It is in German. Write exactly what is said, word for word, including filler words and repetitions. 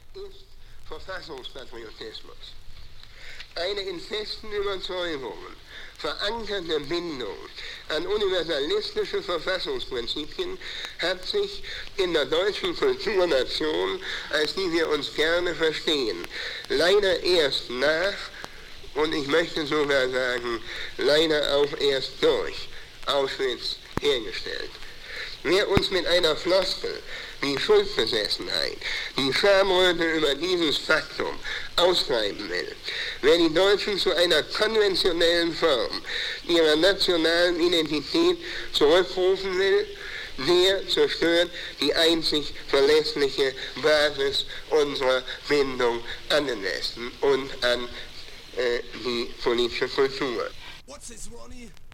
ist Verfassungspatriotismus. Eine in festen Überzeugungen verankerte Bindung an universalistische Verfassungsprinzipien hat sich in der deutschen Kulturnation, als die wir uns gerne verstehen, leider erst nach, und ich möchte sogar sagen, leider auch erst durch Auschwitz hergestellt. Wer uns mit einer Floskel wie Schuldbesessenheit, die Schamröte über dieses Faktum ausschreiben will, wer die Deutschen zu einer konventionellen Form ihrer nationalen Identität zurückrufen will, der zerstört die einzig verlässliche Basis unserer Bindung an den Westen und an äh, die politische Kultur. What's this, Ronnie?